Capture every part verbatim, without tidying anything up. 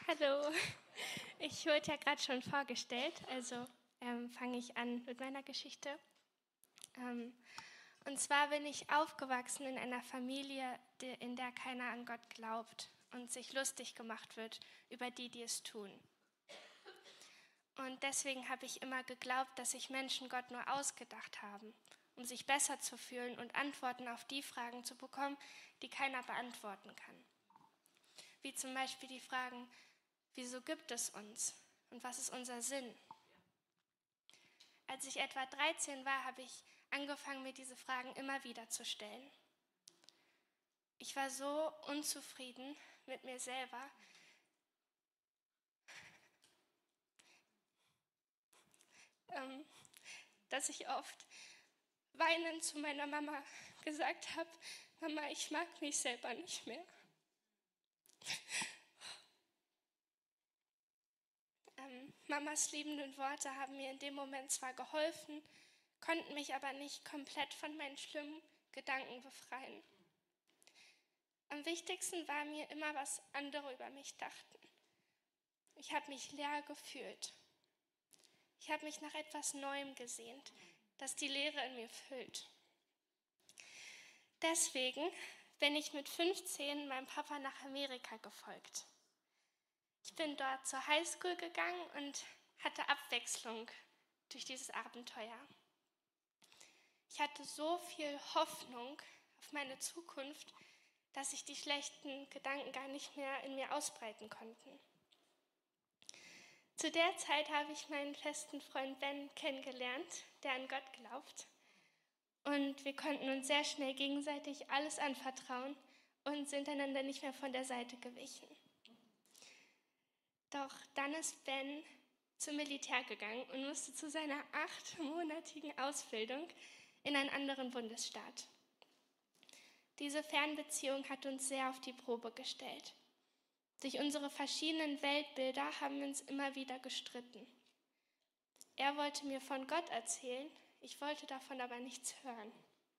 Hallo, ich wurde ja gerade schon vorgestellt, also ähm, fange ich an mit meiner Geschichte. Ähm, und zwar bin ich aufgewachsen in einer Familie, die, in der keiner an Gott glaubt und sich lustig gemacht wird über die, die es tun. Und deswegen habe ich immer geglaubt, dass sich Menschen Gott nur ausgedacht haben, um sich besser zu fühlen und Antworten auf die Fragen zu bekommen, die keiner beantworten kann. Wie zum Beispiel die Fragen: Wieso gibt es uns? Und was ist unser Sinn? Als ich etwa dreizehn war, habe ich angefangen, mir diese Fragen immer wieder zu stellen. Ich war so unzufrieden mit mir selber, ähm, dass ich oft weinend zu meiner Mama gesagt habe: Mama, ich mag mich selber nicht mehr. Ähm, Mamas liebenden Worte haben mir in dem Moment zwar geholfen, konnten mich aber nicht komplett von meinen schlimmen Gedanken befreien. Am wichtigsten war mir immer, was andere über mich dachten. Ich habe mich leer gefühlt. Ich habe mich nach etwas Neuem gesehnt, das die Leere in mir füllt. Deswegen bin ich mit fünfzehn meinem Papa nach Amerika gefolgt. Ich bin dort zur Highschool gegangen und hatte Abwechslung durch dieses Abenteuer. Ich hatte so viel Hoffnung auf meine Zukunft, dass sich die schlechten Gedanken gar nicht mehr in mir ausbreiten konnten. Zu der Zeit habe ich meinen festen Freund Ben kennengelernt, der an Gott glaubt. Und wir konnten uns sehr schnell gegenseitig alles anvertrauen und sind einander nicht mehr von der Seite gewichen. Doch dann ist Ben zum Militär gegangen und musste zu seiner achtmonatigen Ausbildung in einen anderen Bundesstaat. Diese Fernbeziehung hat uns sehr auf die Probe gestellt. Durch unsere verschiedenen Weltbilder haben wir uns immer wieder gestritten. Er wollte mir von Gott erzählen, ich wollte davon aber nichts hören.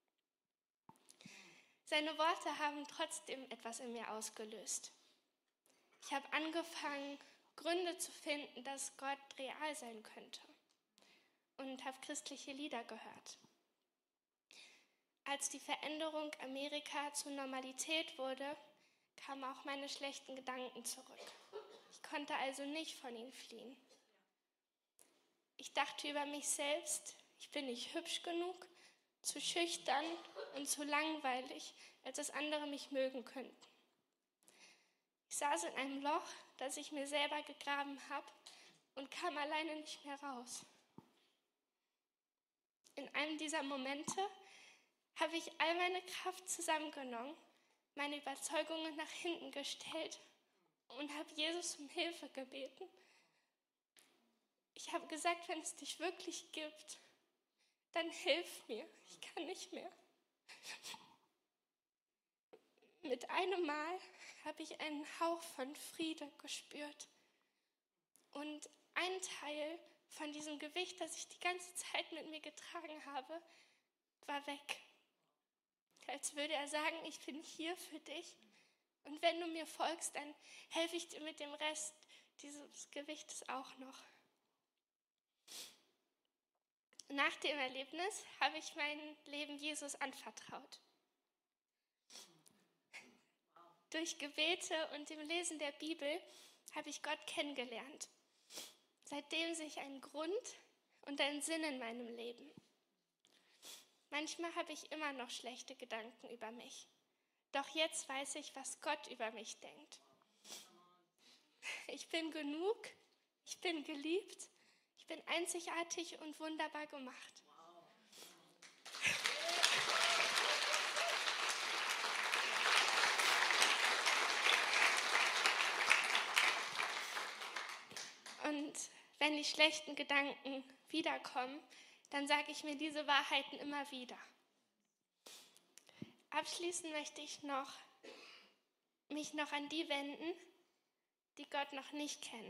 Seine Worte haben trotzdem etwas in mir ausgelöst. Ich habe angefangen, Gründe zu finden, dass Gott real sein könnte, und habe christliche Lieder gehört. Als die Veränderung Amerika zur Normalität wurde, kamen auch meine schlechten Gedanken zurück. Ich konnte also nicht von ihnen fliehen. Ich dachte über mich selbst, ich bin nicht hübsch genug, zu schüchtern und zu langweilig, als dass andere mich mögen könnten. Ich saß in einem Loch, das ich mir selber gegraben habe, und kam alleine nicht mehr raus. In einem dieser Momente habe ich all meine Kraft zusammengenommen, meine Überzeugungen nach hinten gestellt und habe Jesus um Hilfe gebeten. Ich habe gesagt, wenn es dich wirklich gibt, dann hilf mir, ich kann nicht mehr. Mit einem Mal habe ich einen Hauch von Friede gespürt. Und ein Teil von diesem Gewicht, das ich die ganze Zeit mit mir getragen habe, war weg. Als würde er sagen, ich bin hier für dich. Und wenn du mir folgst, dann helfe ich dir mit dem Rest dieses Gewichtes auch noch. Nach dem Erlebnis habe ich mein Leben Jesus anvertraut. Durch Gebete und dem Lesen der Bibel habe ich Gott kennengelernt. Seitdem sehe ich einen Grund und einen Sinn in meinem Leben. Manchmal habe ich immer noch schlechte Gedanken über mich. Doch jetzt weiß ich, was Gott über mich denkt. Ich bin genug, ich bin geliebt, ich bin einzigartig und wunderbar gemacht. Und wenn die schlechten Gedanken wiederkommen, dann sage ich mir diese Wahrheiten immer wieder. Abschließend möchte ich noch, mich noch an die wenden, die Gott noch nicht kennen.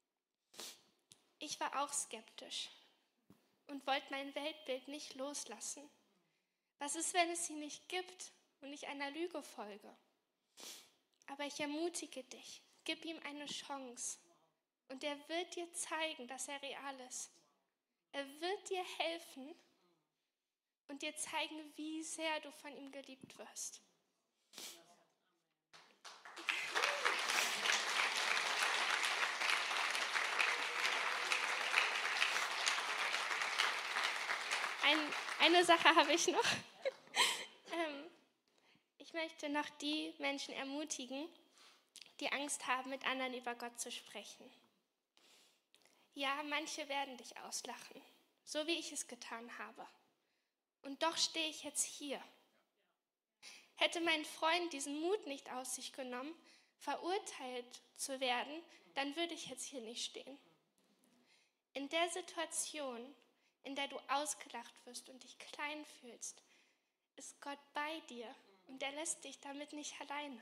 Ich war auch skeptisch und wollte mein Weltbild nicht loslassen. Was ist, wenn es sie nicht gibt und ich einer Lüge folge? Aber ich ermutige dich, gib ihm eine Chance. Und er wird dir zeigen, dass er real ist. Er wird dir helfen und dir zeigen, wie sehr du von ihm geliebt wirst. Ein, eine Sache habe ich noch. ähm, ich möchte noch die Menschen ermutigen, die Angst haben, mit anderen über Gott zu sprechen. Ja, manche werden dich auslachen, so wie ich es getan habe. Und doch stehe ich jetzt hier. Hätte mein Freund diesen Mut nicht auf sich genommen, verurteilt zu werden, dann würde ich jetzt hier nicht stehen. In der Situation, in der du ausgelacht wirst und dich klein fühlst, ist Gott bei dir und er lässt dich damit nicht alleine.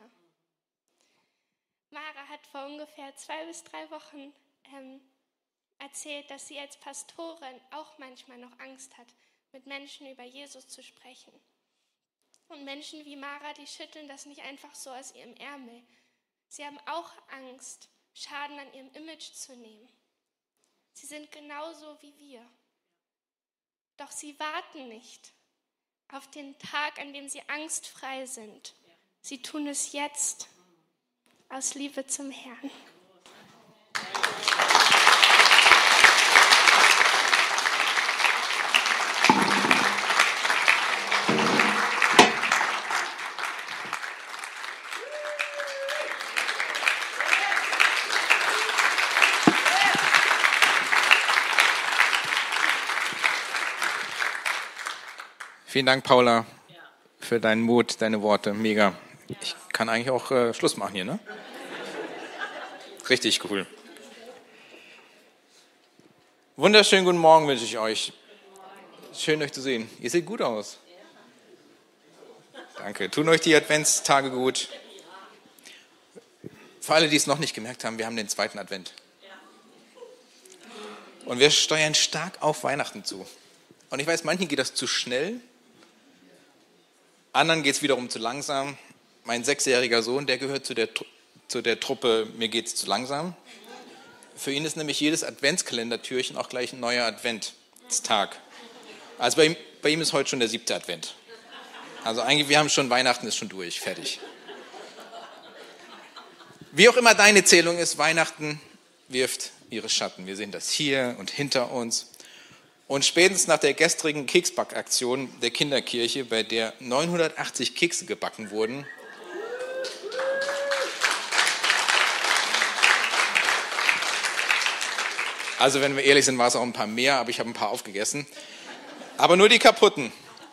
Mara hat vor ungefähr zwei bis drei Wochen ähm, erzählt, dass sie als Pastorin auch manchmal noch Angst hat, mit Menschen über Jesus zu sprechen. Und Menschen wie Mara, die schütteln das nicht einfach so aus ihrem Ärmel. Sie haben auch Angst, Schaden an ihrem Image zu nehmen. Sie sind genauso wie wir. Doch sie warten nicht auf den Tag, an dem sie angstfrei sind. Sie tun es jetzt aus Liebe zum Herrn. Vielen Dank, Paula, für deinen Mut, deine Worte. Mega. Ich kann eigentlich auch äh, Schluss machen hier, ne? Richtig cool. Wunderschönen guten Morgen wünsche ich euch. Schön, euch zu sehen. Ihr seht gut aus. Danke. Tun euch die Adventstage gut. Für alle, die es noch nicht gemerkt haben, wir haben den zweiten Advent. Und wir steuern stark auf Weihnachten zu. Und ich weiß, manchen geht das zu schnell. Anderen geht es wiederum zu langsam. Mein sechsjähriger Sohn, der gehört zu der, zu der Truppe, mir geht es zu langsam. Für ihn ist nämlich jedes Adventskalendertürchen auch gleich ein neuer Adventstag. Also bei ihm, bei ihm ist heute schon der siebte Advent. Also eigentlich, wir haben schon Weihnachten, ist schon durch, fertig. Wie auch immer deine Zählung ist, Weihnachten wirft ihre Schatten. Wir sehen das hier und hinter uns. Und spätestens nach der gestrigen Keksbackaktion der Kinderkirche, bei der neunhundertachtzig Kekse gebacken wurden, also wenn wir ehrlich sind, war es auch ein paar mehr, aber ich habe ein paar aufgegessen. Aber nur die kaputten.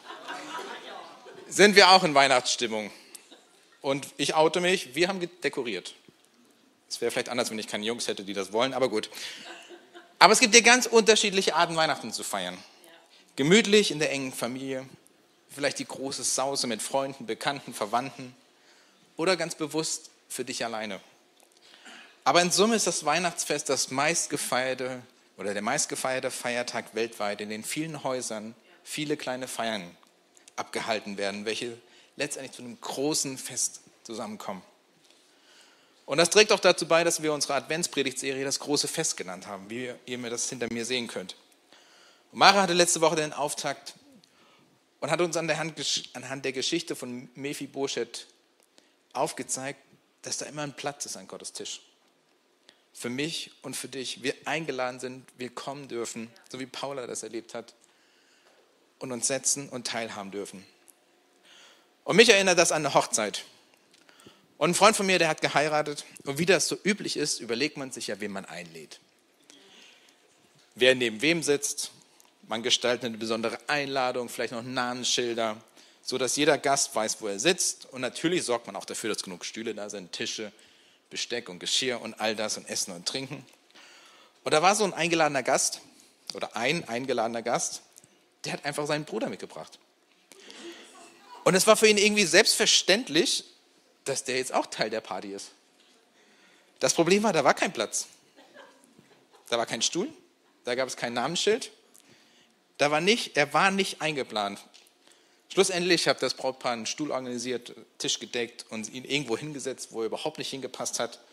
Sind wir auch in Weihnachtsstimmung. Und ich oute mich, wir haben dekoriert. Es wäre vielleicht anders, wenn ich keine Jungs hätte, die das wollen, aber gut. Aber es gibt ja ganz unterschiedliche Arten, Weihnachten zu feiern. Gemütlich in der engen Familie, vielleicht die große Sause mit Freunden, Bekannten, Verwandten oder ganz bewusst für dich alleine. Aber in Summe ist das Weihnachtsfest das meistgefeierte oder der meistgefeierte Feiertag weltweit, in den vielen Häusern viele kleine Feiern abgehalten werden, welche letztendlich zu einem großen Fest zusammenkommen. Und das trägt auch dazu bei, dass wir unsere Adventspredigtserie das große Fest genannt haben, wie ihr mir das hinter mir sehen könnt. Und Mara hatte letzte Woche den Auftakt und hat uns anhand der Geschichte von Mephibosheth aufgezeigt, dass da immer ein Platz ist an Gottes Tisch. Für mich und für dich. Wir eingeladen sind, willkommen dürfen, so wie Paula das erlebt hat, und uns setzen und teilhaben dürfen. Und mich erinnert das an eine Hochzeit. Und ein Freund von mir, der hat geheiratet. Und wie das so üblich ist, überlegt man sich ja, wen man einlädt. Wer neben wem sitzt. Man gestaltet eine besondere Einladung, vielleicht noch Namensschilder, sodass jeder Gast weiß, wo er sitzt. Und natürlich sorgt man auch dafür, dass genug Stühle da sind, Tische, Besteck und Geschirr und all das und Essen und Trinken. Und da war so ein eingeladener Gast, oder ein eingeladener Gast, der hat einfach seinen Bruder mitgebracht. Und es war für ihn irgendwie selbstverständlich, dass der jetzt auch Teil der Party ist. Das Problem war, da war kein Platz. Da war kein Stuhl, da gab es kein Namensschild. Da war nicht, er war nicht eingeplant. Schlussendlich hat das Brautpaar einen Stuhl organisiert, Tisch gedeckt und ihn irgendwo hingesetzt, wo er überhaupt nicht hingepasst hat.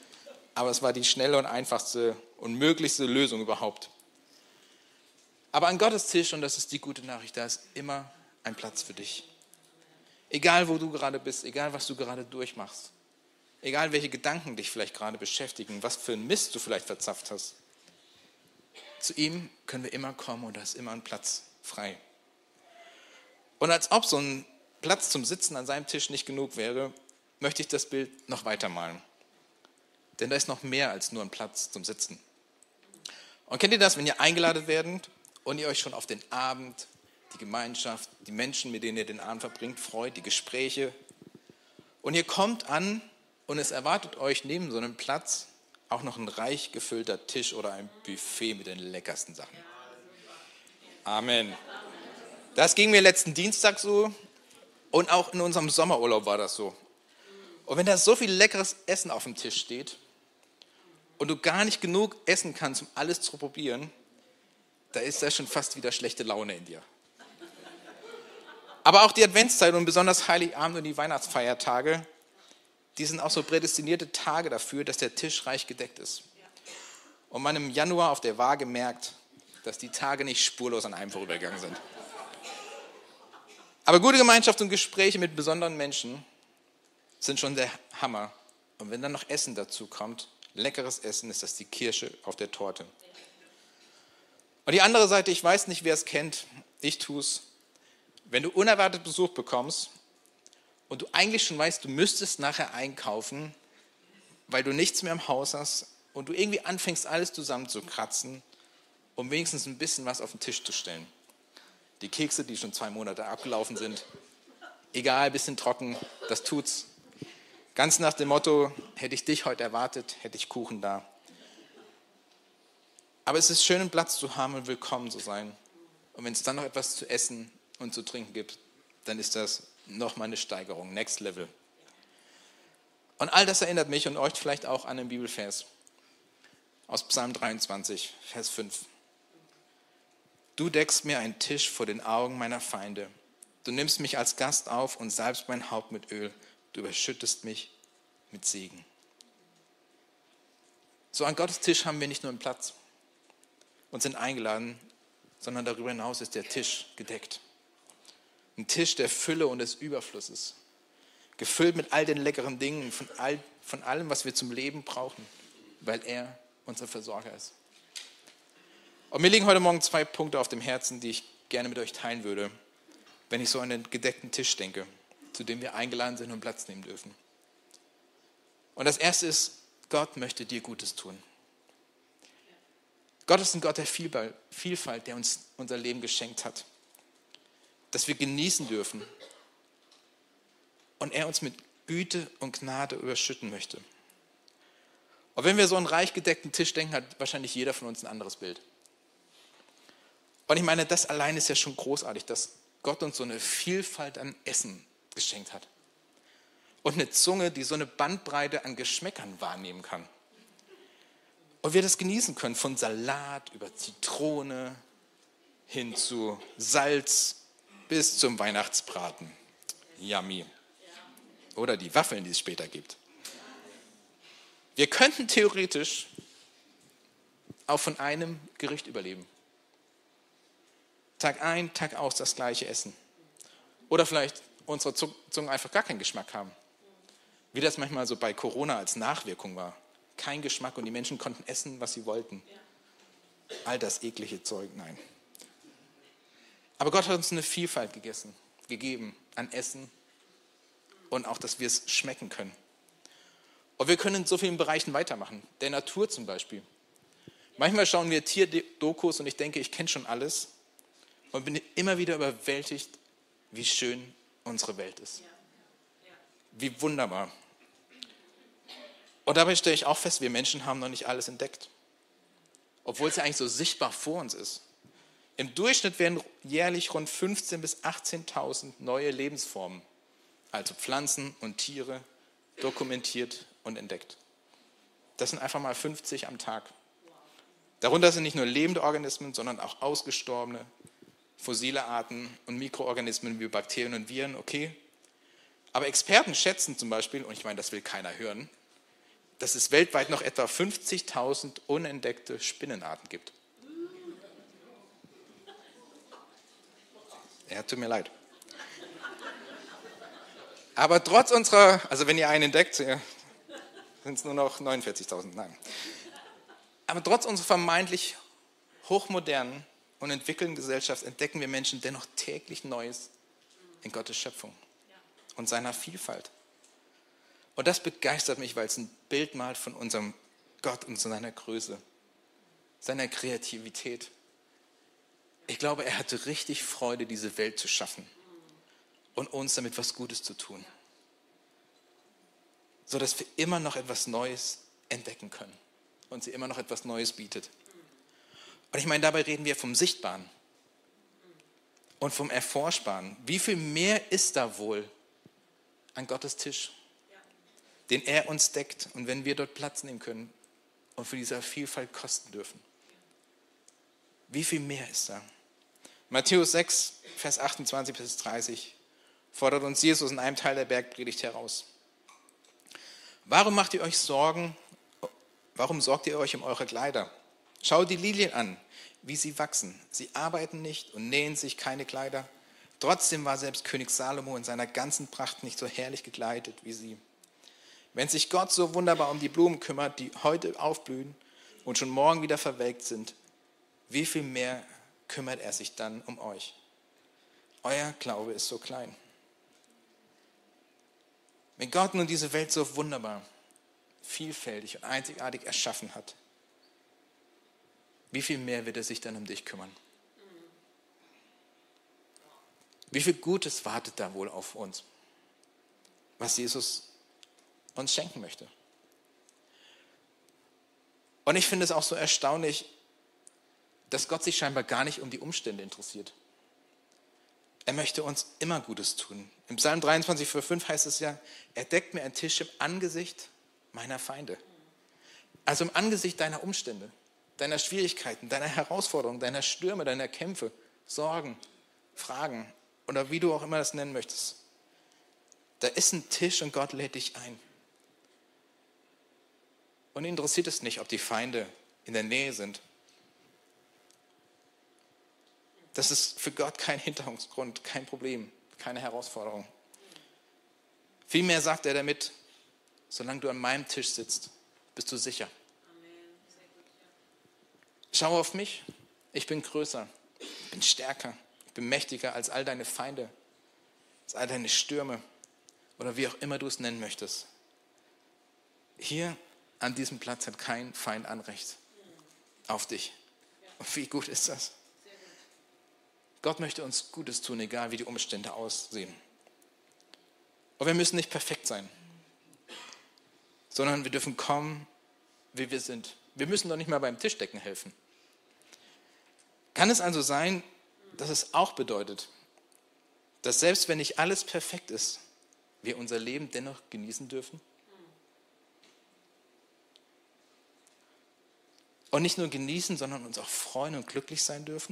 aber es war die schnelle und einfachste und möglichste Lösung überhaupt. Aber an Gottes Tisch, und das ist die gute Nachricht, da ist immer ein Platz für dich. Egal, wo du gerade bist, egal, was du gerade durchmachst, egal, welche Gedanken dich vielleicht gerade beschäftigen, was für ein Mist du vielleicht verzapft hast, zu ihm können wir immer kommen und da ist immer ein Platz frei. Und als ob so ein Platz zum Sitzen an seinem Tisch nicht genug wäre, möchte ich das Bild noch weitermalen. Denn da ist noch mehr als nur ein Platz zum Sitzen. Und kennt ihr das, wenn ihr eingeladen werdet und ihr euch schon auf den Abend, die Gemeinschaft, die Menschen, mit denen ihr den Abend verbringt, freut, die Gespräche. Und ihr kommt an und es erwartet euch neben so einem Platz auch noch ein reich gefüllter Tisch oder ein Buffet mit den leckersten Sachen. Amen. Das ging mir letzten Dienstag so und auch in unserem Sommerurlaub war das so. Und wenn da so viel leckeres Essen auf dem Tisch steht und du gar nicht genug essen kannst, um alles zu probieren, da ist da schon fast wieder schlechte Laune in dir. Aber auch die Adventszeit und besonders Heiligabend und die Weihnachtsfeiertage, die sind auch so prädestinierte Tage dafür, dass der Tisch reich gedeckt ist. Und man im Januar auf der Waage merkt, dass die Tage nicht spurlos an einem vorübergegangen sind. Aber gute Gemeinschaft und Gespräche mit besonderen Menschen sind schon der Hammer. Und wenn dann noch Essen dazu kommt, leckeres Essen, ist das die Kirsche auf der Torte. Und die andere Seite, ich weiß nicht, wer es kennt, ich tue es. Wenn du unerwartet Besuch bekommst und du eigentlich schon weißt, du müsstest nachher einkaufen, weil du nichts mehr im Haus hast und du irgendwie anfängst, alles zusammenzukratzen, um wenigstens ein bisschen was auf den Tisch zu stellen. Die Kekse, die schon zwei Monate abgelaufen sind, egal, ein bisschen trocken, das tut's. Ganz nach dem Motto, hätte ich dich heute erwartet, hätte ich Kuchen da. Aber es ist schön, einen Platz zu haben und willkommen zu sein. Und wenn es dann noch etwas zu essen und zu trinken gibt, dann ist das nochmal eine Steigerung, Next Level. Und all das erinnert mich und euch vielleicht auch an den Bibelvers aus Psalm dreiundzwanzig, Vers fünf. Du deckst mir einen Tisch vor den Augen meiner Feinde. Du nimmst mich als Gast auf und salbst mein Haupt mit Öl. Du überschüttest mich mit Segen. So an Gottes Tisch haben wir nicht nur einen Platz und sind eingeladen, sondern darüber hinaus ist der Tisch gedeckt. Ein Tisch der Fülle und des Überflusses. Gefüllt mit all den leckeren Dingen, von, all, von allem, was wir zum Leben brauchen, weil er unser Versorger ist. Und mir liegen heute Morgen zwei Punkte auf dem Herzen, die ich gerne mit euch teilen würde, wenn ich so an den gedeckten Tisch denke, zu dem wir eingeladen sind und Platz nehmen dürfen. Und das erste ist, Gott möchte dir Gutes tun. Gott ist ein Gott der Vielfalt, der uns unser Leben geschenkt hat, das wir genießen dürfen und er uns mit Güte und Gnade überschütten möchte. Und wenn wir so einen reich gedeckten Tisch denken, hat wahrscheinlich jeder von uns ein anderes Bild. Und ich meine, das allein ist ja schon großartig, dass Gott uns so eine Vielfalt an Essen geschenkt hat. Und eine Zunge, die so eine Bandbreite an Geschmäckern wahrnehmen kann. Und wir das genießen können, von Salat über Zitrone hin zu Salz bis zum Weihnachtsbraten. Yummy. Oder die Waffeln, die es später gibt. Wir könnten theoretisch auch von einem Gericht überleben. Tag ein, Tag aus das gleiche Essen. Oder vielleicht unsere Zungen einfach gar keinen Geschmack haben. Wie das manchmal so bei Corona als Nachwirkung war. Kein Geschmack und die Menschen konnten essen, was sie wollten. All das eklige Zeug, nein. Aber Gott hat uns eine Vielfalt gegessen, gegeben an Essen und auch, dass wir es schmecken können. Und wir können in so vielen Bereichen weitermachen. Der Natur zum Beispiel. Manchmal schauen wir Tierdokus und ich denke, ich kenne schon alles und bin immer wieder überwältigt, wie schön unsere Welt ist. Wie wunderbar. Und dabei stelle ich auch fest, wir Menschen haben noch nicht alles entdeckt. Obwohl es ja eigentlich so sichtbar vor uns ist. Im Durchschnitt werden jährlich rund fünfzehntausend bis achtzehntausend neue Lebensformen, also Pflanzen und Tiere, dokumentiert und entdeckt. Das sind einfach mal fünfzig am Tag. Darunter sind nicht nur lebende Organismen, sondern auch ausgestorbene, fossile Arten und Mikroorganismen wie Bakterien und Viren, okay. Aber Experten schätzen zum Beispiel, und ich meine, das will keiner hören, dass es weltweit noch etwa fünfzigtausend unentdeckte Spinnenarten gibt. Ja, tut mir leid. Aber trotz unserer, also wenn ihr einen entdeckt, sind es nur noch neunundvierzigtausend, nein. Aber trotz unserer vermeintlich hochmodernen und entwickelten Gesellschaft entdecken wir Menschen dennoch täglich Neues in Gottes Schöpfung und seiner Vielfalt. Und das begeistert mich, weil es ein Bild malt von unserem Gott und seiner Größe, seiner Kreativität. Ich glaube, er hatte richtig Freude, diese Welt zu schaffen und uns damit was Gutes zu tun, sodass wir immer noch etwas Neues entdecken können und sie immer noch etwas Neues bietet. Und ich meine, dabei reden wir vom Sichtbaren und vom Erforschbaren. Wie viel mehr ist da wohl an Gottes Tisch, den er uns deckt und wenn wir dort Platz nehmen können und für diese Vielfalt kosten dürfen? Wie viel mehr ist da? Matthäus sechs, Vers achtundzwanzig bis dreißig fordert uns Jesus in einem Teil der Bergpredigt heraus. Warum macht ihr euch Sorgen? Warum sorgt ihr euch um eure Kleider? Schaut die Lilien an, wie sie wachsen. Sie arbeiten nicht und nähen sich keine Kleider. Trotzdem war selbst König Salomo in seiner ganzen Pracht nicht so herrlich gekleidet wie sie. Wenn sich Gott so wunderbar um die Blumen kümmert, die heute aufblühen und schon morgen wieder verwelkt sind, wie viel mehr kümmert er sich dann um euch? Euer Glaube ist so klein. Wenn Gott nun diese Welt so wunderbar, vielfältig und einzigartig erschaffen hat, wie viel mehr wird er sich dann um dich kümmern? Wie viel Gutes wartet da wohl auf uns, was Jesus uns schenken möchte? Und ich finde es auch so erstaunlich, dass Gott sich scheinbar gar nicht um die Umstände interessiert. Er möchte uns immer Gutes tun. Im Psalm dreiundzwanzig, Vers fünf heißt es ja, er deckt mir einen Tisch im Angesicht meiner Feinde. Also im Angesicht deiner Umstände, deiner Schwierigkeiten, deiner Herausforderungen, deiner Stürme, deiner Kämpfe, Sorgen, Fragen oder wie du auch immer das nennen möchtest. Da ist ein Tisch und Gott lädt dich ein. Und ihn interessiert es nicht, ob die Feinde in der Nähe sind. Das ist für Gott kein Hintergrund, kein Problem, keine Herausforderung. Vielmehr sagt er damit, solange du an meinem Tisch sitzt, bist du sicher. Schau auf mich, ich bin größer, ich bin stärker, ich bin mächtiger als all deine Feinde, als all deine Stürme oder wie auch immer du es nennen möchtest. Hier an diesem Platz hat kein Feind Anrecht auf dich. Und wie gut ist das? Gott möchte uns Gutes tun, egal wie die Umstände aussehen. Und wir müssen nicht perfekt sein, sondern wir dürfen kommen, wie wir sind. Wir müssen doch nicht mal beim Tischdecken helfen. Kann es also sein, dass es auch bedeutet, dass selbst wenn nicht alles perfekt ist, wir unser Leben dennoch genießen dürfen? Und nicht nur genießen, sondern uns auch freuen und glücklich sein dürfen?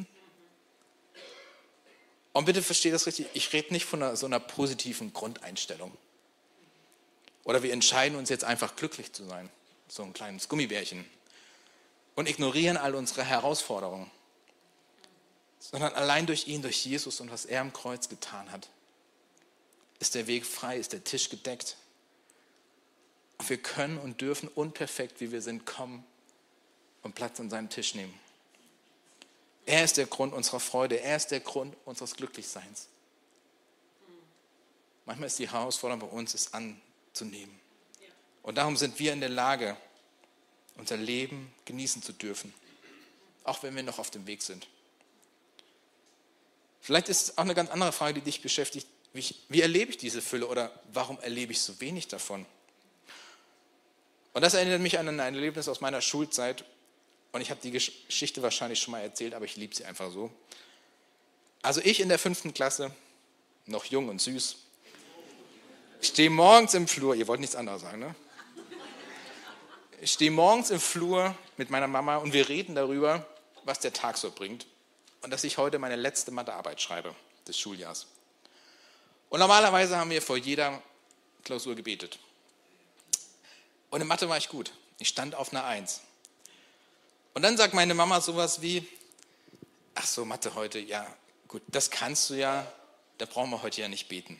Und bitte versteht das richtig, ich rede nicht von einer, so einer positiven Grundeinstellung. Oder wir entscheiden uns jetzt einfach glücklich zu sein, so ein kleines Gummibärchen, und ignorieren all unsere Herausforderungen. Sondern allein durch ihn, durch Jesus und was er am Kreuz getan hat, ist der Weg frei, ist der Tisch gedeckt. Und wir können und dürfen unperfekt, wie wir sind, kommen und Platz an seinem Tisch nehmen. Er ist der Grund unserer Freude, er ist der Grund unseres Glücklichseins. Manchmal ist die Herausforderung bei uns, es anzunehmen. Und darum sind wir in der Lage, unser Leben genießen zu dürfen, auch wenn wir noch auf dem Weg sind. Vielleicht ist es auch eine ganz andere Frage, die dich beschäftigt. Wie, ich, wie erlebe ich diese Fülle oder warum erlebe ich so wenig davon? Und das erinnert mich an ein Erlebnis aus meiner Schulzeit. Und ich habe die Geschichte wahrscheinlich schon mal erzählt, aber ich liebe sie einfach so. Also ich in der fünften Klasse, noch jung und süß, stehe morgens im Flur, ihr wollt nichts anderes sagen, ne? Ich stehe morgens im Flur mit meiner Mama und wir reden darüber, was der Tag so bringt. Und dass ich heute meine letzte Mathearbeit schreibe des Schuljahrs. Und normalerweise haben wir vor jeder Klausur gebetet. Und in Mathe war ich gut. Ich stand auf einer Eins. Und dann sagt meine Mama sowas wie, ach so, Mathe heute, ja gut, das kannst du ja, da brauchen wir heute ja nicht beten.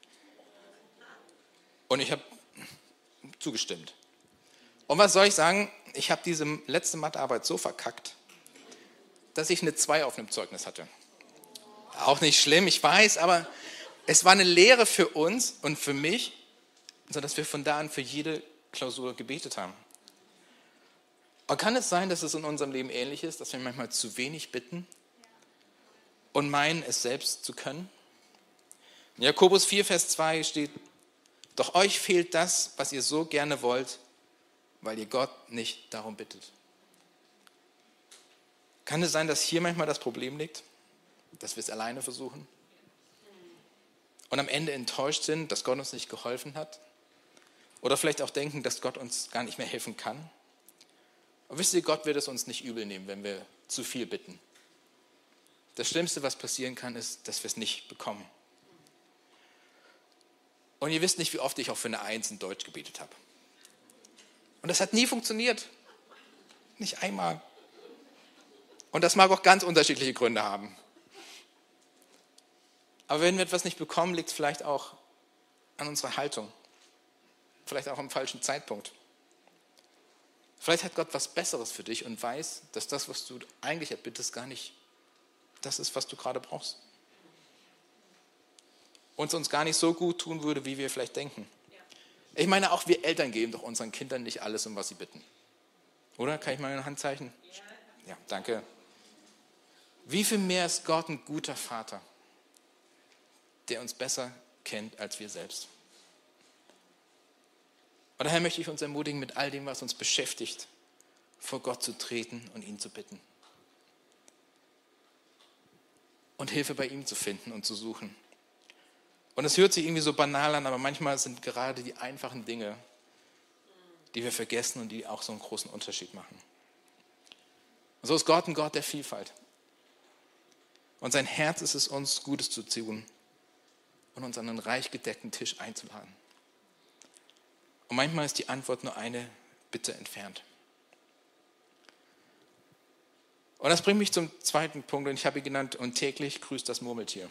Und ich habe zugestimmt. Und was soll ich sagen? Ich habe diese letzte Mathearbeit so verkackt, dass ich eine zwei auf einem Zeugnis hatte. Auch nicht schlimm, ich weiß, aber es war eine Lehre für uns und für mich, sodass wir von da an für jede Klausur gebetet haben. Aber kann es sein, dass es in unserem Leben ähnlich ist, dass wir manchmal zu wenig bitten und meinen, es selbst zu können? In Jakobus vier, Vers zwei steht, doch euch fehlt das, was ihr so gerne wollt, weil ihr Gott nicht darum bittet. Kann es sein, dass hier manchmal das Problem liegt, dass wir es alleine versuchen und am Ende enttäuscht sind, dass Gott uns nicht geholfen hat? Oder vielleicht auch denken, dass Gott uns gar nicht mehr helfen kann? Und wisst ihr, Gott wird es uns nicht übel nehmen, wenn wir zu viel bitten. Das Schlimmste, was passieren kann, ist, dass wir es nicht bekommen. Und ihr wisst nicht, wie oft ich auch für eine Eins in Deutsch gebetet habe. Und das hat nie funktioniert. Nicht einmal. Und das mag auch ganz unterschiedliche Gründe haben. Aber wenn wir etwas nicht bekommen, liegt es vielleicht auch an unserer Haltung. Vielleicht auch am falschen Zeitpunkt. Vielleicht hat Gott was Besseres für dich und weiß, dass das, was du eigentlich erbittest, gar nicht das ist, was du gerade brauchst. Und es uns gar nicht so gut tun würde, wie wir vielleicht denken. Ich meine, auch wir Eltern geben doch unseren Kindern nicht alles, um was sie bitten. Oder? Kann ich mal ein Handzeichen? Ja, danke. Wie viel mehr ist Gott ein guter Vater, der uns besser kennt als wir selbst? Und daher möchte ich uns ermutigen, mit all dem, was uns beschäftigt, vor Gott zu treten und ihn zu bitten. Und Hilfe bei ihm zu finden und zu suchen. Und es hört sich irgendwie so banal an, aber manchmal sind gerade die einfachen Dinge, die wir vergessen und die auch so einen großen Unterschied machen. Und so ist Gott ein Gott der Vielfalt. Und sein Herz ist es uns, Gutes zu tun und uns an einen reich gedeckten Tisch einzuladen. Und manchmal ist die Antwort nur eine Bitte entfernt. Und das bringt mich zum zweiten Punkt, und ich habe ihn genannt, und täglich grüßt das Murmeltier.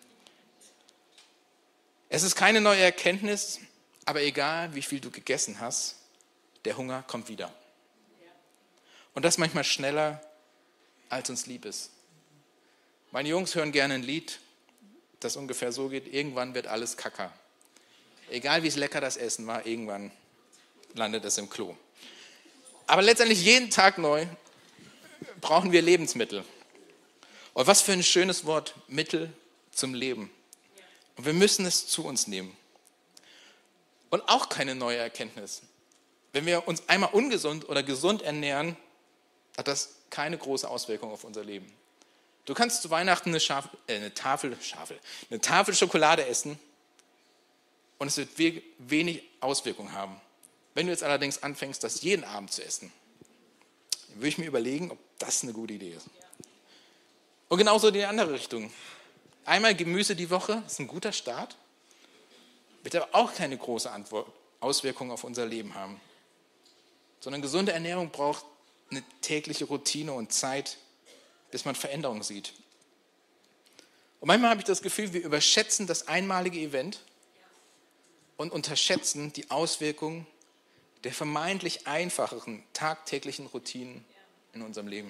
Es ist keine neue Erkenntnis, aber egal, wie viel du gegessen hast, der Hunger kommt wieder. Und das manchmal schneller, als uns lieb ist. Meine Jungs hören gerne ein Lied, das ungefähr so geht, irgendwann wird alles Kacke. Egal wie lecker das Essen war, irgendwann landet es im Klo. Aber letztendlich jeden Tag neu brauchen wir Lebensmittel. Und was für ein schönes Wort, Mittel zum Leben. Und wir müssen es zu uns nehmen. Und auch keine neue Erkenntnis. Wenn wir uns einmal ungesund oder gesund ernähren, hat das keine große Auswirkung auf unser Leben. Du kannst zu Weihnachten eine, Schaf, äh, eine, Tafel, Schafel, eine Tafel Schokolade essen und es wird wenig Auswirkung haben. Wenn du jetzt allerdings anfängst, das jeden Abend zu essen, dann würde ich mir überlegen, ob das eine gute Idee ist. Und genauso in die andere Richtung. Einmal Gemüse die Woche ist ein guter Start, wird aber auch keine große Antwort, Auswirkung auf unser Leben haben. Sondern gesunde Ernährung braucht eine tägliche Routine und Zeit, bis man Veränderungen sieht. Und manchmal habe ich das Gefühl, wir überschätzen das einmalige Event und unterschätzen die Auswirkungen der vermeintlich einfacheren tagtäglichen Routinen in unserem Leben.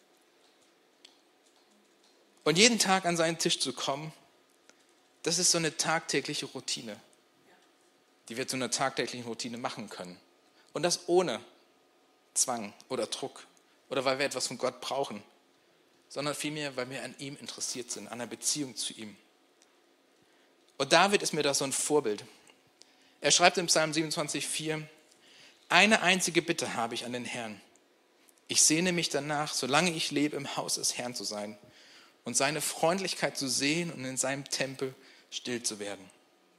Und jeden Tag an seinen Tisch zu kommen, das ist so eine tagtägliche Routine, die wir zu einer tagtäglichen Routine machen können. Und das ohne Zwang oder Druck oder weil wir etwas von Gott brauchen, sondern vielmehr, weil wir an ihm interessiert sind, an einer Beziehung zu ihm. Und David ist mir da so ein Vorbild. Er schreibt im Psalm siebenundzwanzig, vier, eine einzige Bitte habe ich an den Herrn. Ich sehne mich danach, solange ich lebe, im Haus des Herrn zu sein und seine Freundlichkeit zu sehen und in seinem Tempel still zu werden.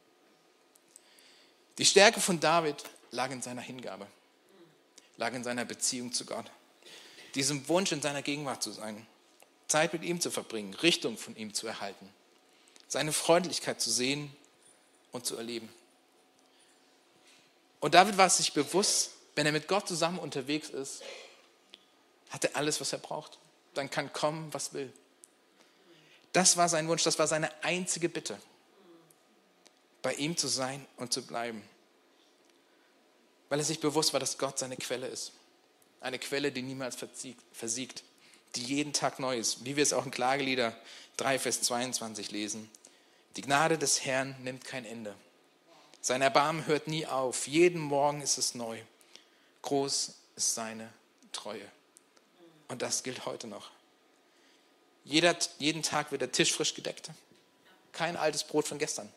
Die Stärke von David lag in seiner Hingabe, lag in seiner Beziehung zu Gott, diesem Wunsch, in seiner Gegenwart zu sein, Zeit mit ihm zu verbringen, Richtung von ihm zu erhalten, seine Freundlichkeit zu sehen und zu erleben. Und David war sich bewusst, wenn er mit Gott zusammen unterwegs ist, hat er alles, was er braucht. Dann kann kommen, was will. Das war sein Wunsch, das war seine einzige Bitte, bei ihm zu sein und zu bleiben. Weil er sich bewusst war, dass Gott seine Quelle ist. Eine Quelle, die niemals versiegt, die jeden Tag neu ist. Wie wir es auch in Klagelieder drei, Vers zweiundzwanzig lesen. Die Gnade des Herrn nimmt kein Ende. Sein Erbarmen hört nie auf. Jeden Morgen ist es neu. Groß ist seine Treue. Und das gilt heute noch. Jeder, jeden Tag wird der Tisch frisch gedeckt. Kein altes Brot von gestern.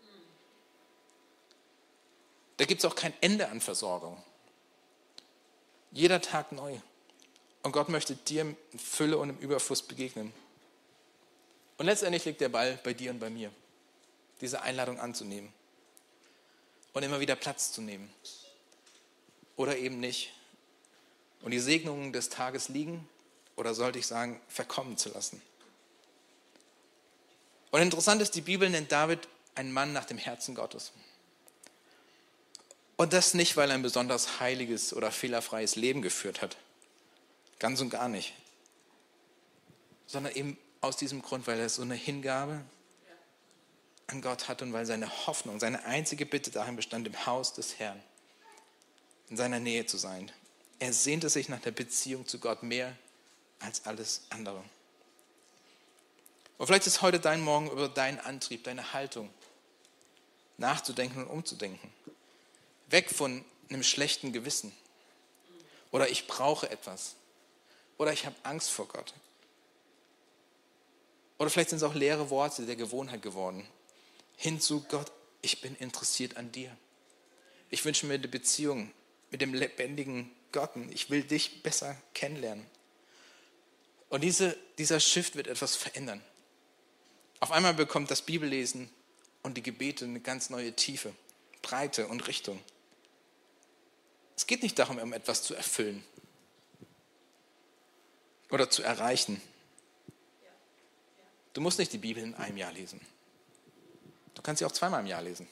Da gibt es auch kein Ende an Versorgung. Jeder Tag neu. Und Gott möchte dir in Fülle und im Überfluss begegnen. Und letztendlich liegt der Ball bei dir und bei mir, diese Einladung anzunehmen. Und immer wieder Platz zu nehmen. Oder eben nicht. Und die Segnungen des Tages liegen, oder sollte ich sagen, verkommen zu lassen. Und interessant ist, die Bibel nennt David einen Mann nach dem Herzen Gottes. Und das nicht, weil er ein besonders heiliges oder fehlerfreies Leben geführt hat. Ganz und gar nicht. Sondern eben aus diesem Grund, weil er so eine Hingabe an Gott hat und weil seine Hoffnung, seine einzige Bitte darin bestand, im Haus des Herrn, in seiner Nähe zu sein. Er sehnte sich nach der Beziehung zu Gott mehr als alles andere. Und vielleicht ist heute dein Morgen über deinen Antrieb, deine Haltung nachzudenken und umzudenken. Weg von einem schlechten Gewissen. Oder ich brauche etwas. Oder ich habe Angst vor Gott. Oder vielleicht sind es auch leere Worte der Gewohnheit geworden. Hin zu Gott, ich bin interessiert an dir. Ich wünsche mir eine Beziehung mit dem lebendigen Gott. Ich will dich besser kennenlernen. Und diese, dieser Shift wird etwas verändern. Auf einmal bekommt das Bibellesen und die Gebete eine ganz neue Tiefe, Breite und Richtung. Es geht nicht darum, um etwas zu erfüllen oder zu erreichen. Du musst nicht die Bibel in einem Jahr lesen. Du kannst sie auch zweimal im Jahr lesen.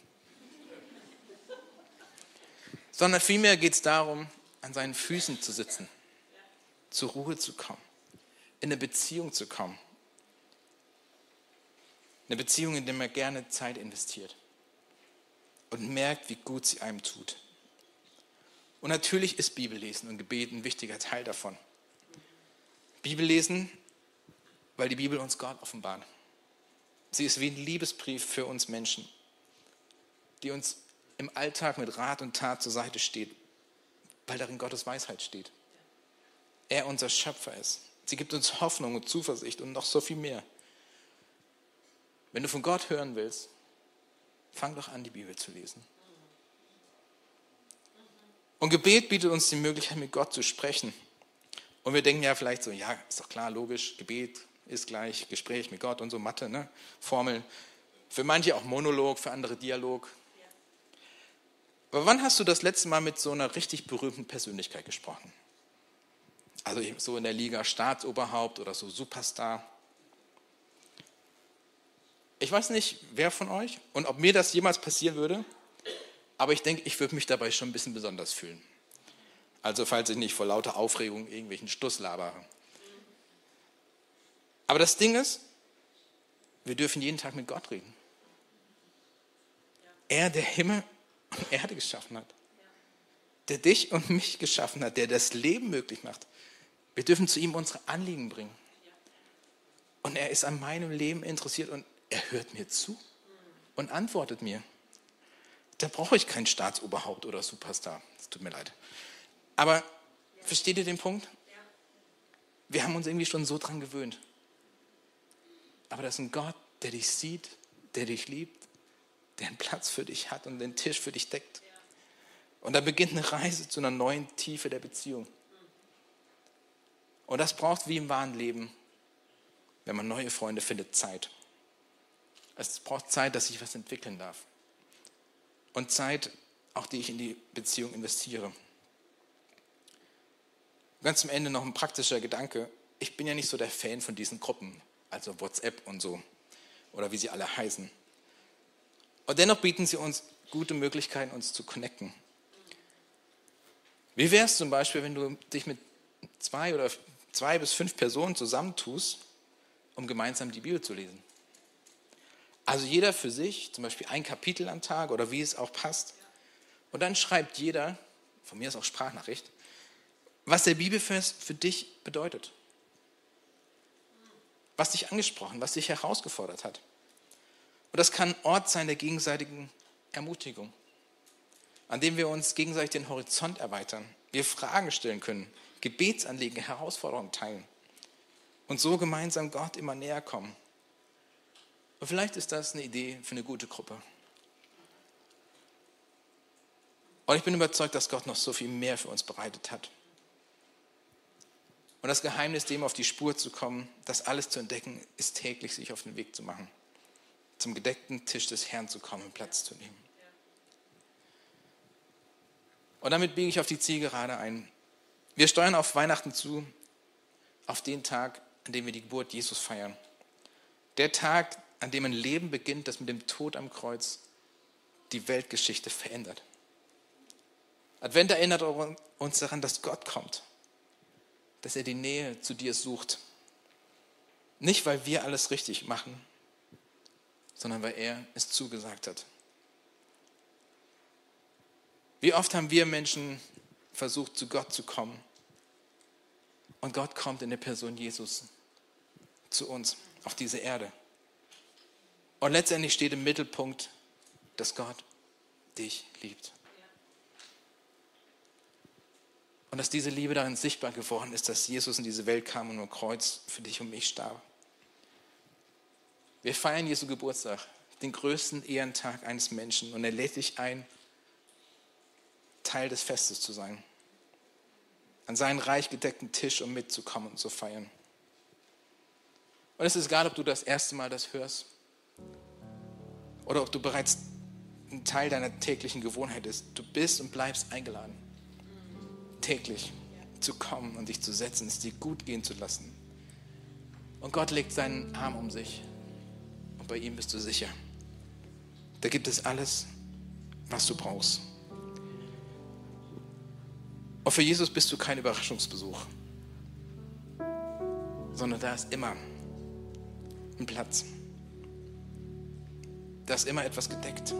Sondern vielmehr geht es darum, an seinen Füßen zu sitzen, zur Ruhe zu kommen, in eine Beziehung zu kommen. Eine Beziehung, in der man gerne Zeit investiert und merkt, wie gut sie einem tut. Und natürlich ist Bibellesen und Gebet ein wichtiger Teil davon. Bibellesen, weil die Bibel uns Gott offenbart. Sie ist wie ein Liebesbrief für uns Menschen, die uns im Alltag mit Rat und Tat zur Seite steht, weil darin Gottes Weisheit steht. Er unser Schöpfer ist. Sie gibt uns Hoffnung und Zuversicht und noch so viel mehr. Wenn du von Gott hören willst, fang doch an, die Bibel zu lesen. Und Gebet bietet uns die Möglichkeit, mit Gott zu sprechen. Und wir denken ja vielleicht so, ja, ist doch klar, logisch, Gebet ist gleich Gespräch mit Gott und so Mathe, ne? Formeln. Für manche auch Monolog, für andere Dialog. Aber wann hast du das letzte Mal mit so einer richtig berühmten Persönlichkeit gesprochen? Also so in der Liga Staatsoberhaupt oder so Superstar. Ich weiß nicht, wer von euch und ob mir das jemals passieren würde, aber ich denke, ich würde mich dabei schon ein bisschen besonders fühlen. Also falls ich nicht vor lauter Aufregung irgendwelchen Stuss labere. Aber das Ding ist, wir dürfen jeden Tag mit Gott reden. Er, der Himmel und Erde geschaffen hat. Der dich und mich geschaffen hat, der das Leben möglich macht. Wir dürfen zu ihm unsere Anliegen bringen. Und er ist an meinem Leben interessiert und er hört mir zu und antwortet mir. Da brauche ich kein Staatsoberhaupt oder Superstar. Es tut mir leid. Aber versteht ihr den Punkt? Wir haben uns irgendwie schon so dran gewöhnt. Aber das ist ein Gott, der dich sieht, der dich liebt, der einen Platz für dich hat und den Tisch für dich deckt. Und da beginnt eine Reise zu einer neuen Tiefe der Beziehung. Und das braucht wie im wahren Leben, wenn man neue Freunde findet, Zeit. Es braucht Zeit, dass sich was entwickeln darf. Und Zeit, auch die ich in die Beziehung investiere. Ganz zum Ende noch ein praktischer Gedanke. Ich bin ja nicht so der Fan von diesen Gruppen, also WhatsApp und so, oder wie sie alle heißen. Und dennoch bieten sie uns gute Möglichkeiten, uns zu connecten. Wie wäre es zum Beispiel, wenn du dich mit zwei oder zwei bis fünf Personen zusammentust, um gemeinsam die Bibel zu lesen? Also jeder für sich, zum Beispiel ein Kapitel am Tag oder wie es auch passt. Und dann schreibt jeder, von mir ist auch Sprachnachricht, was der Bibelvers für dich bedeutet. Was dich angesprochen, was dich herausgefordert hat. Und das kann Ort sein der gegenseitigen Ermutigung, an dem wir uns gegenseitig den Horizont erweitern, wir Fragen stellen können, Gebetsanliegen, Herausforderungen teilen und so gemeinsam Gott immer näher kommen. Und vielleicht ist das eine Idee für eine gute Gruppe. Und ich bin überzeugt, dass Gott noch so viel mehr für uns bereitet hat. Und das Geheimnis, dem auf die Spur zu kommen, das alles zu entdecken, ist täglich sich auf den Weg zu machen, zum gedeckten Tisch des Herrn zu kommen und Platz zu nehmen. Und damit biege ich auf die Zielgerade ein. Wir steuern auf Weihnachten zu, auf den Tag, an dem wir die Geburt Jesus feiern. Der Tag, an dem ein Leben beginnt, das mit dem Tod am Kreuz die Weltgeschichte verändert. Advent erinnert uns daran, dass Gott kommt, dass er die Nähe zu dir sucht. Nicht, weil wir alles richtig machen, sondern weil er es zugesagt hat. Wie oft haben wir Menschen versucht, zu Gott zu kommen, und Gott kommt in der Person Jesus zu uns auf diese Erde. Und letztendlich steht im Mittelpunkt, dass Gott dich liebt. Und dass diese Liebe darin sichtbar geworden ist, dass Jesus in diese Welt kam und am Kreuz für dich und mich starb. Wir feiern Jesu Geburtstag, den größten Ehrentag eines Menschen. Und er lädt dich ein, Teil des Festes zu sein. An seinen reich gedeckten Tisch, um mitzukommen und zu feiern. Und es ist egal, ob du das erste Mal das hörst oder ob du bereits ein Teil deiner täglichen Gewohnheit bist. Du bist und bleibst eingeladen, täglich zu kommen und dich zu setzen, es dir gut gehen zu lassen. Und Gott legt seinen Arm um sich und bei ihm bist du sicher. Da gibt es alles, was du brauchst. Und für Jesus bist du kein Überraschungsbesuch, sondern da ist immer ein Platz. Da ist immer etwas gedeckt.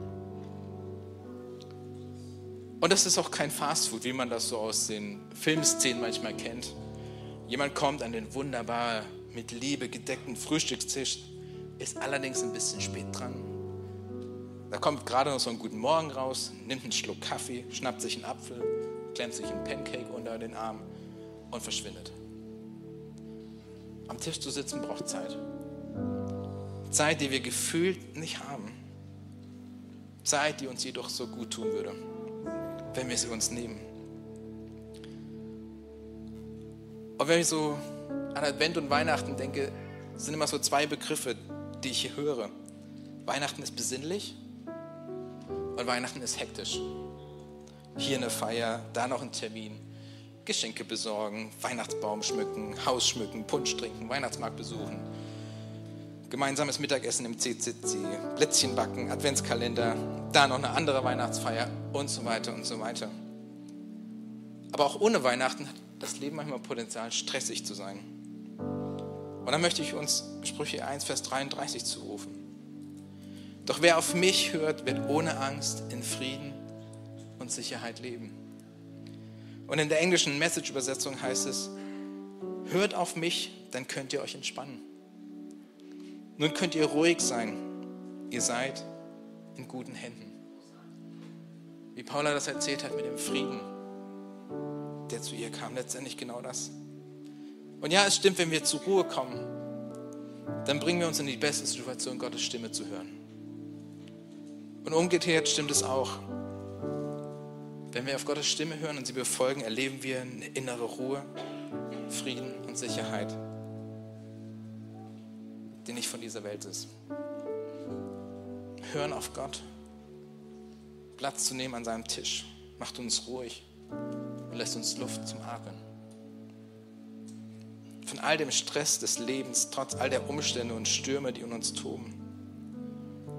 Und das ist auch kein Fastfood, wie man das so aus den Filmszenen manchmal kennt. Jemand kommt an den wunderbar mit Liebe gedeckten Frühstückstisch, ist allerdings ein bisschen spät dran. Da kommt gerade noch so ein Guten Morgen raus, nimmt einen Schluck Kaffee, schnappt sich einen Apfel, klemmt sich einen Pancake unter den Arm und verschwindet. Am Tisch zu sitzen braucht Zeit. Zeit, die wir gefühlt nicht haben. Zeit, die uns jedoch so gut tun würde, wenn wir sie uns nehmen. Und wenn ich so an Advent und Weihnachten denke, sind immer so zwei Begriffe, die ich hier höre. Weihnachten ist besinnlich und Weihnachten ist hektisch. Hier eine Feier, da noch ein Termin, Geschenke besorgen, Weihnachtsbaum schmücken, Haus schmücken, Punsch trinken, Weihnachtsmarkt besuchen, gemeinsames Mittagessen im C C C, Plätzchen backen, Adventskalender, da noch eine andere Weihnachtsfeier und so weiter und so weiter. Aber auch ohne Weihnachten hat das Leben manchmal Potenzial, stressig zu sein. Und dann möchte ich uns Sprüche eins, Vers dreiunddreißig zurufen. Doch wer auf mich hört, wird ohne Angst in Frieden und Sicherheit leben. Und in der englischen Message-Übersetzung heißt es, hört auf mich, dann könnt ihr euch entspannen. Nun könnt ihr ruhig sein, ihr seid in guten Händen. Wie Paula das erzählt hat mit dem Frieden, der zu ihr kam, letztendlich genau das. Und ja, es stimmt, wenn wir zur Ruhe kommen, dann bringen wir uns in die beste Situation, Gottes Stimme zu hören. Und umgekehrt stimmt es auch. Wenn wir auf Gottes Stimme hören und sie befolgen, erleben wir eine innere Ruhe, Frieden und Sicherheit, die nicht von dieser Welt ist. Hören auf Gott, Platz zu nehmen an seinem Tisch, macht uns ruhig und lässt uns Luft zum Atmen. Von all dem Stress des Lebens, trotz all der Umstände und Stürme, die in uns toben.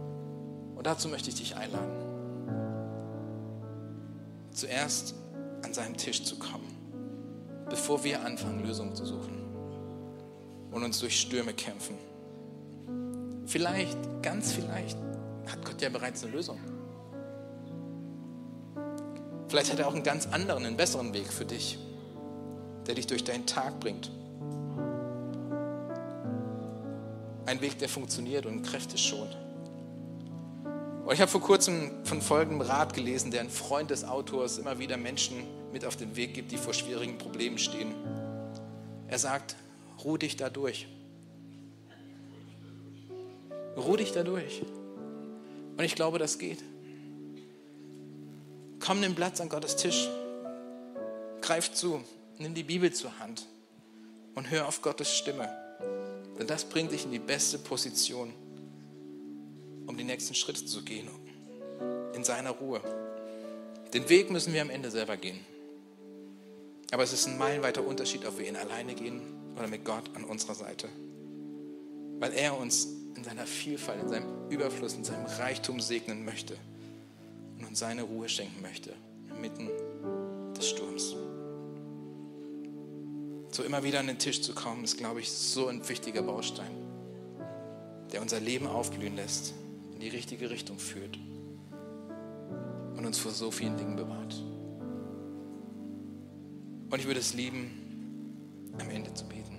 Und dazu möchte ich dich einladen. Zuerst an seinem Tisch zu kommen, bevor wir anfangen, Lösungen zu suchen und uns durch Stürme kämpfen. Vielleicht, ganz vielleicht, hat Gott ja bereits eine Lösung. Vielleicht hat er auch einen ganz anderen, einen besseren Weg für dich, der dich durch deinen Tag bringt. Ein Weg, der funktioniert und Kräfte schont. Und ich habe vor kurzem von folgendem Rat gelesen, der ein Freund des Autors immer wieder Menschen mit auf den Weg gibt, die vor schwierigen Problemen stehen. Er sagt, ruh dich da durch. Ruh dich da durch. Und ich glaube, das geht. Komm, nimm Platz an Gottes Tisch. Greif zu, nimm die Bibel zur Hand und hör auf Gottes Stimme. Denn das bringt dich in die beste Position, um die nächsten Schritte zu gehen, in seiner Ruhe. Den Weg müssen wir am Ende selber gehen. Aber es ist ein meilenweiter Unterschied, ob wir ihn alleine gehen oder mit Gott an unserer Seite. Weil er uns in seiner Vielfalt, in seinem Überfluss, in seinem Reichtum segnen möchte und uns seine Ruhe schenken möchte, inmitten des Sturms. So immer wieder an den Tisch zu kommen, ist, glaube ich, so ein wichtiger Baustein, der unser Leben aufblühen lässt, in die richtige Richtung führt und uns vor so vielen Dingen bewahrt. Und ich würde es lieben, am Ende zu beten.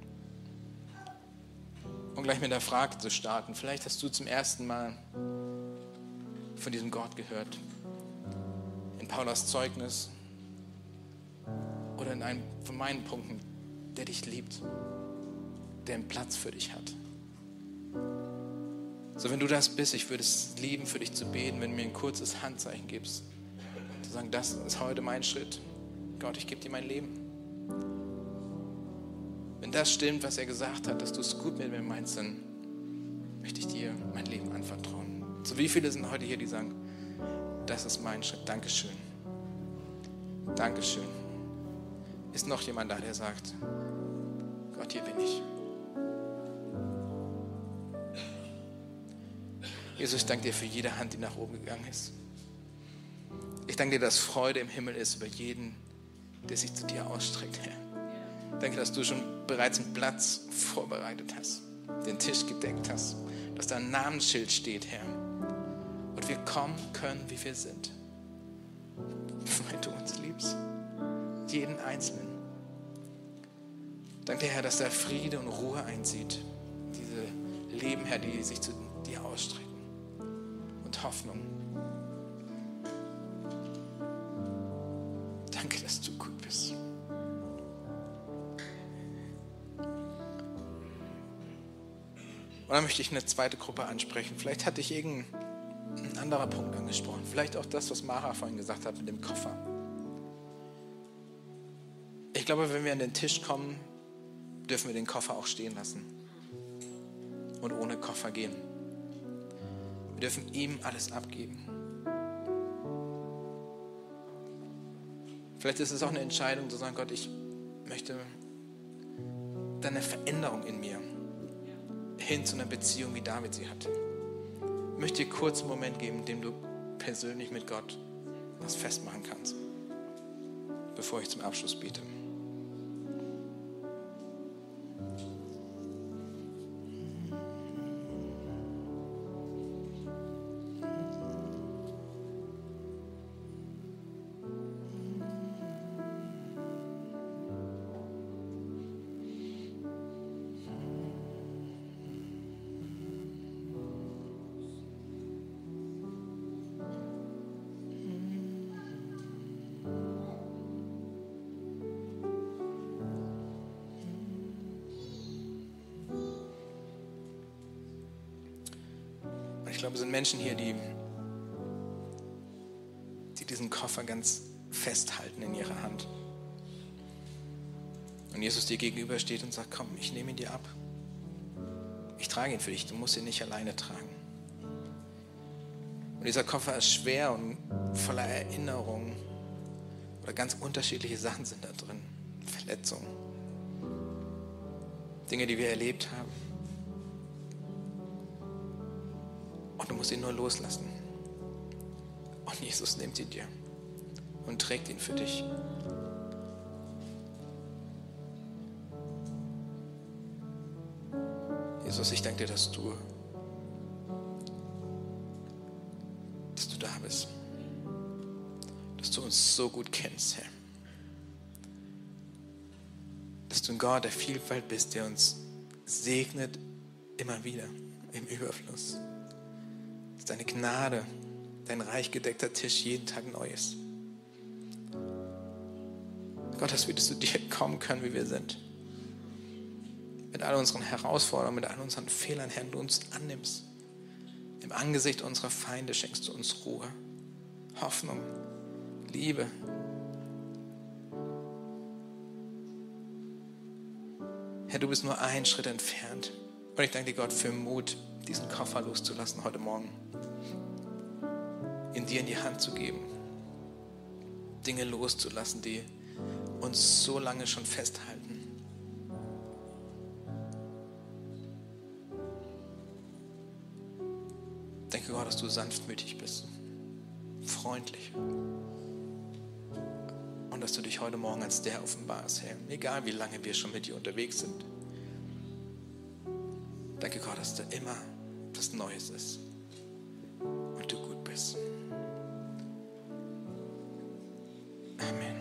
Und gleich mit der Frage zu starten. Vielleicht hast du zum ersten Mal von diesem Gott gehört. In Paulas Zeugnis oder in einem von meinen Punkten, der dich liebt, der einen Platz für dich hat. So, wenn du das bist, ich würde es lieben, für dich zu beten, wenn du mir ein kurzes Handzeichen gibst. Zu sagen, das ist heute mein Schritt. Gott, ich gebe dir mein Leben. Wenn das stimmt, was er gesagt hat, dass du es gut mit mir meinst, dann möchte ich dir mein Leben anvertrauen. So wie viele sind heute hier, die sagen, das ist mein Schritt. Dankeschön. Dankeschön. Ist noch jemand da, der sagt, Gott, hier bin ich. Jesus, ich danke dir für jede Hand, die nach oben gegangen ist. Ich danke dir, dass Freude im Himmel ist über jeden, der sich zu dir ausstreckt, Herr. Danke, dass du schon bereits einen Platz vorbereitet hast, den Tisch gedeckt hast, dass da ein Namensschild steht, Herr. Und wir kommen können, wie wir sind, weil du uns liebst. Jeden Einzelnen. Danke dir, Herr, dass da Friede und Ruhe einzieht. Diese Leben, Herr, die sich zu dir ausstrecken. Und Hoffnung. Danke, dass du gut bist. Und dann möchte ich eine zweite Gruppe ansprechen. Vielleicht hatte ich irgendein anderer Punkt angesprochen. Vielleicht auch das, was Mara vorhin gesagt hat mit dem Koffer. Ich glaube, wenn wir an den Tisch kommen, dürfen wir den Koffer auch stehen lassen. Und ohne Koffer gehen. Wir dürfen ihm alles abgeben. Vielleicht ist es auch eine Entscheidung zu sagen, Gott, ich möchte deine Veränderung in mir hin zu einer Beziehung, wie David sie hatte. Ich möchte dir kurz einen Moment geben, in dem du persönlich mit Gott was festmachen kannst, bevor ich zum Abschluss bete. Ich glaube, es sind Menschen hier, die, die diesen Koffer ganz festhalten in ihrer Hand. Und Jesus dir gegenübersteht und sagt, komm, ich nehme ihn dir ab. Ich trage ihn für dich, du musst ihn nicht alleine tragen. Und dieser Koffer ist schwer und voller Erinnerungen oder ganz unterschiedliche Sachen sind da drin. Verletzungen. Dinge, die wir erlebt haben. Und du musst ihn nur loslassen. Und Jesus nimmt ihn dir und trägt ihn für dich. Jesus, ich danke dir, dass du, dass du da bist. Dass du uns so gut kennst, Herr. Dass du ein Gott der Vielfalt bist, der uns segnet immer wieder im Überfluss. Dass deine Gnade, dein reich gedeckter Tisch jeden Tag neu ist. Gott, dass wir zu dir kommen können, wie wir sind. Mit all unseren Herausforderungen, mit all unseren Fehlern, Herr, du uns annimmst. Im Angesicht unserer Feinde schenkst du uns Ruhe, Hoffnung, Liebe. Herr, du bist nur einen Schritt entfernt. Und ich danke dir, Gott, für Mut, diesen Koffer loszulassen heute Morgen. In dir in die Hand zu geben. Dinge loszulassen, die uns so lange schon festhalten. Danke, Gott, dass du sanftmütig bist. Freundlich. Und dass du dich heute Morgen als der offenbarst, Herr. Egal, wie lange wir schon mit dir unterwegs sind. Danke, Gott, dass da immer was Neues ist. Und du gut bist. Amen.